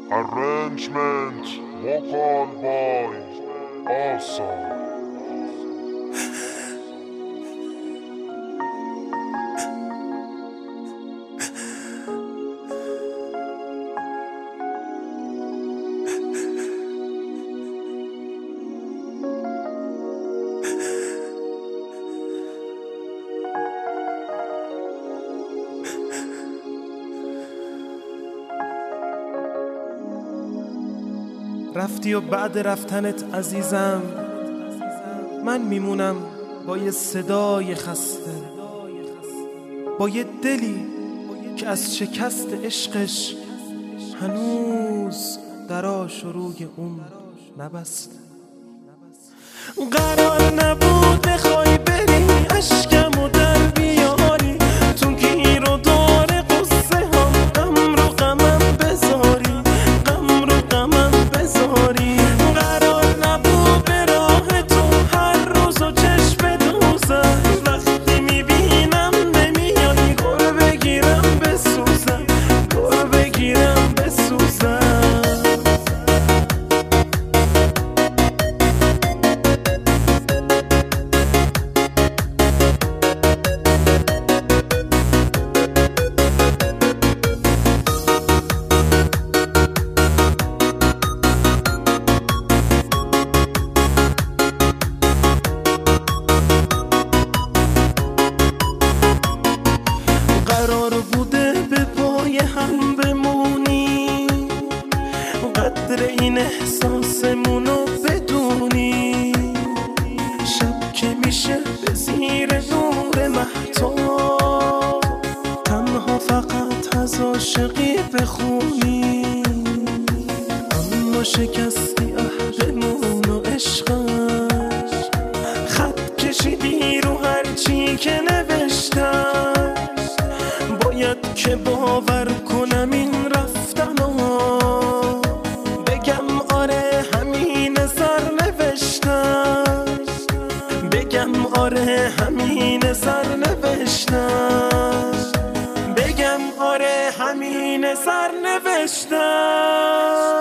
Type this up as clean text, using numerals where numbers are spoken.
Arrangement vocal by Asa. رفتی و بعد رفتنت عزیزم من میمونم با یه صدای خسته، با یه دلی که از شکست عشقش هنوز دراش روی اون نبسته. قرار نبود بخوای بری اشکمو در بیاری، تو گیر و دار قصه ها غم رو غمم بذاری، غم رو غمم بذاری. قرار نبود به راه تو هر روز و چشم دوزم، وقتی میبینم نمیای گر بگیرم بسوزم، گر بگیرم بسوزم. قرار بوده به پای هم بمونی، قدر این احساسمونو بدونی. شب که میشه به زیر نور مهتاب، تنها فقط از عاشقی بخونی. اما شکستی عهدمون و عشقش، خط کشیدی رو هرچی که نوشتم. باید که باور کنم این رفتنو، بگم آره همین سر نوشتم، بگم آره همین سر نوشتم، بگم آره همین سر نوشتم.